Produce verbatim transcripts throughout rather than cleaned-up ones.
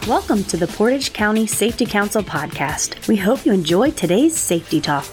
Welcome to the Portage County Safety Council podcast. We hope you enjoy today's safety talk.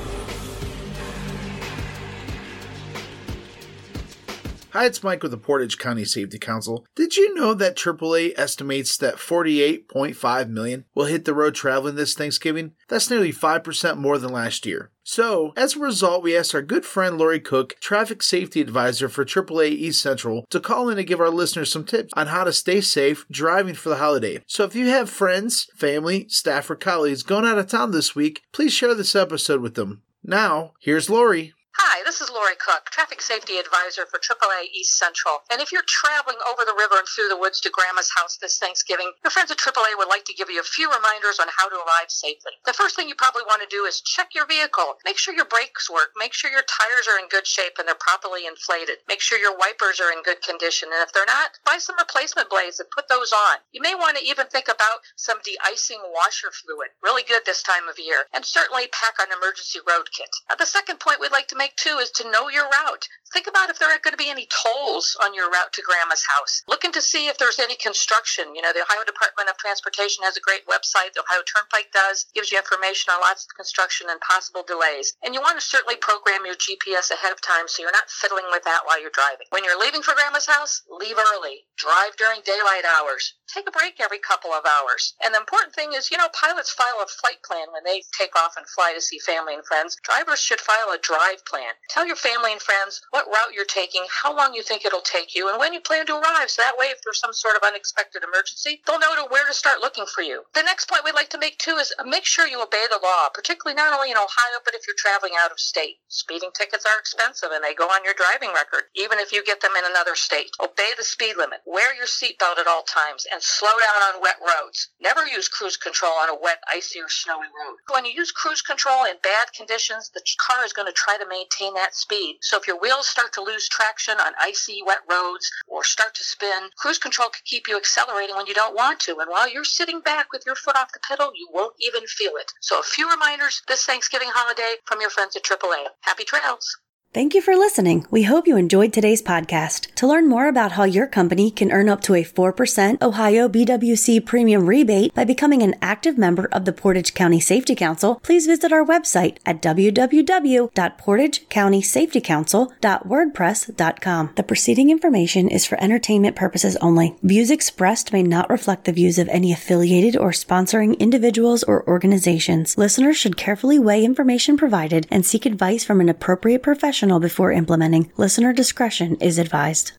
Hi, it's Mike with the Portage County Safety Council. Did you know that triple A estimates that forty-eight point five million will hit the road traveling this Thanksgiving? That's nearly five percent more than last year. So, as a result, we asked our good friend Lori Cook, Traffic Safety Advisor for triple A East Central, to call in and give our listeners some tips on how to stay safe driving for the holiday. So if you have friends, family, staff, or colleagues going out of town this week, please share this episode with them. Now, here's Lori. Hi, this is Lori Cook, Traffic Safety Advisor for triple A East Central. And if you're traveling over the river and through the woods to Grandma's house this Thanksgiving, your friends at triple A would like to give you a few reminders on how to arrive safely. The first thing you probably want to do is check your vehicle. Make sure your brakes work. Make sure your tires are in good shape and they're properly inflated. Make sure your wipers are in good condition. And if they're not, buy some replacement blades and put those on. You may want to even think about some de-icing washer fluid. Really good this time of year. And certainly pack an emergency road kit. Now, the second point we'd like to make too is to know your route. Think about if there are going to be any tolls on your route to Grandma's house. Looking to see if there's any construction. You know, the Ohio Department of Transportation has a great website. The Ohio Turnpike does. Gives you information on lots of construction and possible delays. And you want to certainly program your G P S ahead of time so you're not fiddling with that while you're driving. When you're leaving for Grandma's house, leave early. Drive during daylight hours. Take a break every couple of hours. And the important thing is, you know, pilots file a flight plan when they take off and fly to see family and friends. Drivers should file a drive plan. Tell your family and friends what route you're taking, how long you think it'll take you, and when you plan to arrive. So that way, if there's some sort of unexpected emergency, they'll know to where to start looking for you. The next point we'd like to make, too, is make sure you obey the law, particularly not only in Ohio, but if you're traveling out of state. Speeding tickets are expensive, and they go on your driving record, even if you get them in another state. Obey the speed limit. Wear your seatbelt at all times, and slow down on wet roads. Never use cruise control on a wet, icy, or snowy road. When you use cruise control in bad conditions, the car is going to try to maintain that speed. So if your wheels start to lose traction on icy, wet roads or start to spin, cruise control can keep you accelerating when you don't want to. And while you're sitting back with your foot off the pedal, you won't even feel it. So a few reminders this Thanksgiving holiday from your friends at triple A. Happy trails. Thank you for listening. We hope you enjoyed today's podcast. To learn more about how your company can earn up to a four percent Ohio B W C premium rebate by becoming an active member of the Portage County Safety Council, please visit our website at w w w dot portage county safety council dot wordpress dot com. The preceding information is for entertainment purposes only. Views expressed may not reflect the views of any affiliated or sponsoring individuals or organizations. Listeners should carefully weigh information provided and seek advice from an appropriate professional before implementing. Listener discretion is advised.